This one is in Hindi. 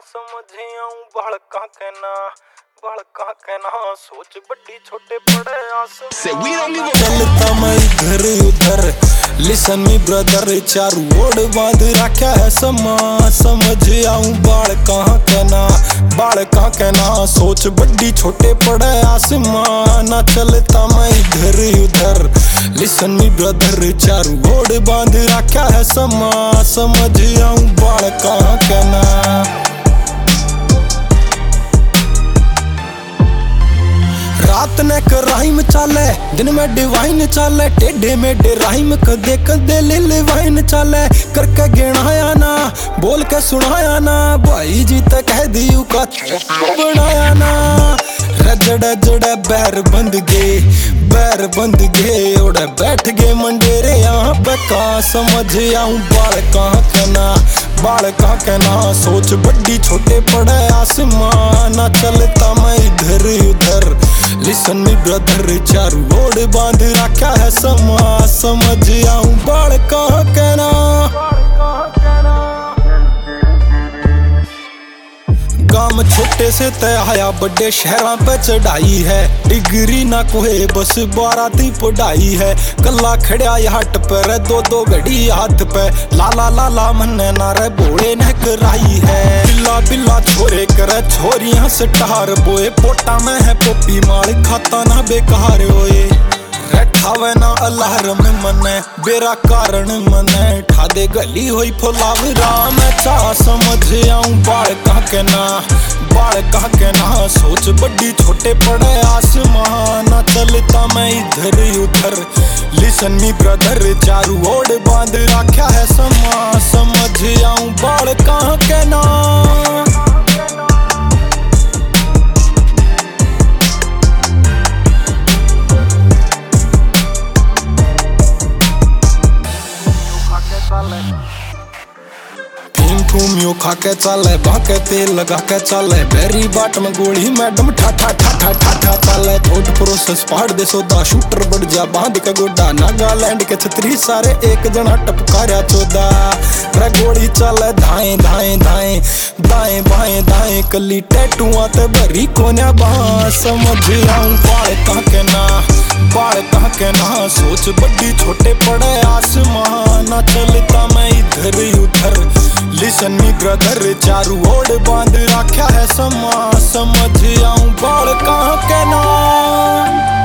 समझ आऊं बड़का के ना सोच बड़ी छोटे पड़े आसमान। चलता मैं इधर उधर लिसन मी ब्रदर चारू ओर बांध रखा है समा। समझ आऊं बाड़का के ना सोच बड़ी छोटे पड़े आसमान। चलता मैं इधर उधर लिसन मी ब्रदर चारू ओर बांध रखा है समा। समझ आऊं बाड़का के ना। रात ने कर राइम चाले दिन में डिवाइन चाले। टेढ़े मेढ़े राइम कदे कदे ले वाइन चाले। करके गिनाया ना बोल के सुनाया ना भाई जी तक कह दियू का बनाया ना। रजड़े जड़े बैर बंद गे ओड़े बैठ गए मंडेरे यहाँ पे कहाँ। समझ आऊं बाड़का के ना सोच बड़ी छोटे पड़े आसमान। चलता मैं इधर उधर लिसन मी ब्रदर चारू ओर बांध रखा है समा। समझ आऊं बाड़का के ना। गांव छोटे से तय आया बड़े शहरों पे चढ़ाई है। डिग्री ना कोहे बस 12 ती पढ़ाई है। कल्ला खड़ा हट पर दो घड़ी हाथ पे। लाला लाला मन्ने नारे बोले न कराई है। बिल्ला छोरे करे छोरियां से टहार बोए। पोटा में है पोपी माल खाता ना बेकार होए। रखावे ना अलार्म मने बेरा कारण मने ठादे गली होई फुलावरा में चाह। समझ आऊं बाड़का के ना सोच बड़ी छोटे पड़े आसमान। चलता मैं इधर उधर लिसन मी ब्रदर चारू ओर बांध रखा है समा। समझ आऊं बाड़का के ना। फूमियो खा के चाले बाके तेल लगा के चाले। बेरी बाट में गोली मैडम ठा चाले। थोड़ प्रोसेस पहाड़ दे सोदा शूटर बढ़ जा बांध के गोडा। नागालैंड के छतरी सारे एक जना टपकारा चौदा। रे गोली चाले धाए बाएं कली टैटुआ ते भरी कोन्या बां। समझ आऊं बाड़का के ना सोच बड़ी छोटे पड़े आसमान। चलता मैं इधर उधर लिसन मी ब्रदर चारू ओर बांध रखा है समा। समझ आऊं बाड़का के ना।